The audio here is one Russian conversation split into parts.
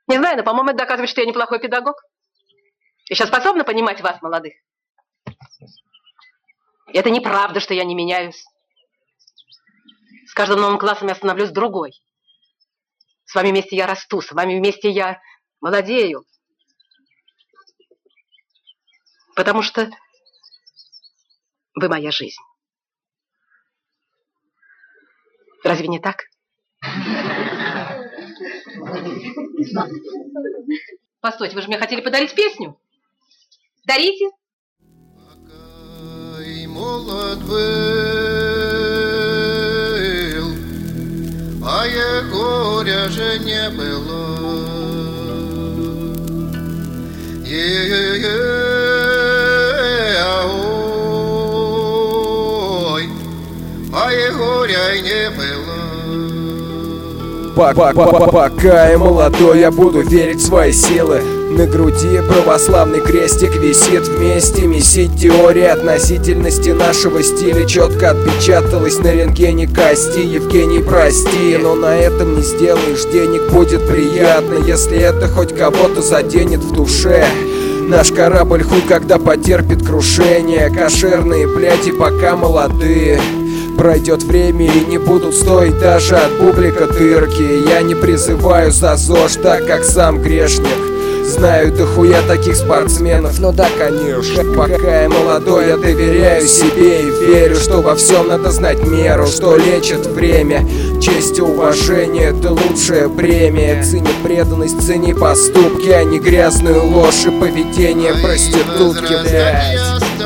Не знаю, но, по-моему, это доказывает, что я неплохой педагог. Я сейчас способна понимать вас, молодых. Это неправда, что я не меняюсь. С каждым новым классом я становлюсь другой. С вами вместе я расту, с вами вместе я молодею. Потому что вы моя жизнь. Разве не так? Постойте, вы же мне хотели подарить песню? Дарите. Пока и молод был, а горя же не было. Ой, а горя и не было. Пока я молодой, я буду верить в свои силы. На груди православный крестик висит, вместе месить теория относительности нашего стиля четко отпечаталась на рентгене кости. Евгений, прости, но на этом не сделаешь денег, будет приятно, если это хоть кого-то заденет в душе. Наш корабль хуй когда потерпит крушение, кошерные бляди пока молодые. Пройдет время и не будут стоить даже от бублика дырки. Я не призываю за ЗОЖ, так как сам грешник. Знаю дохуя таких спортсменов, но да, конечно. Пока я молодой, я доверяю себе и верю, что во всем надо знать меру, что лечит время. Честь и уважение — это лучшая премия. Цени преданность, цени поступки, а не грязную ложь и поведение проститутки, блядь.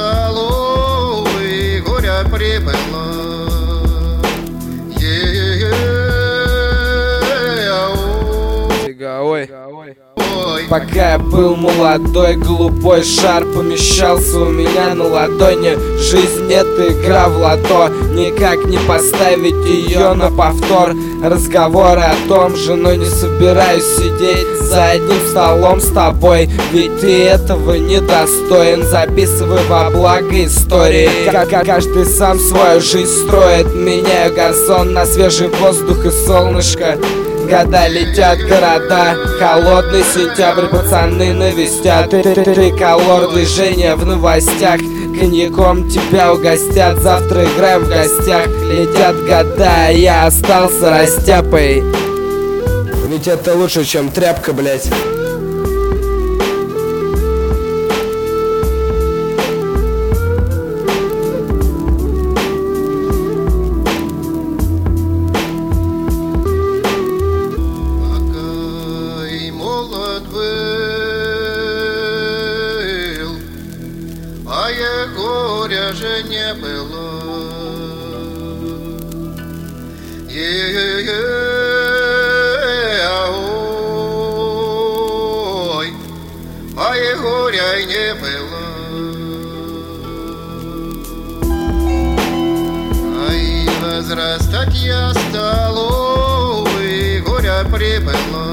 Пока я был молодой, голубой шар помещался у меня на ладони. Жизнь — это игра в лото, никак не поставить ее на повтор. Разговоры о том же, но не собираюсь сидеть за одним столом с тобой, ведь ты этого недостоин. Записывай во благо истории, каждый сам свою жизнь строит. Меняю газон на свежий воздух и солнышко. Года летят, города, холодный сентябрь, пацаны навестят. Триколор, движение в новостях, коньяком тебя угостят. Завтра играем в гостях. Летят года, а я остался растяпой. Ведь это лучше, чем тряпка, блять. Горя же не было. Ой, а горя и не было. А и возрастать я стал, и горя прибыло.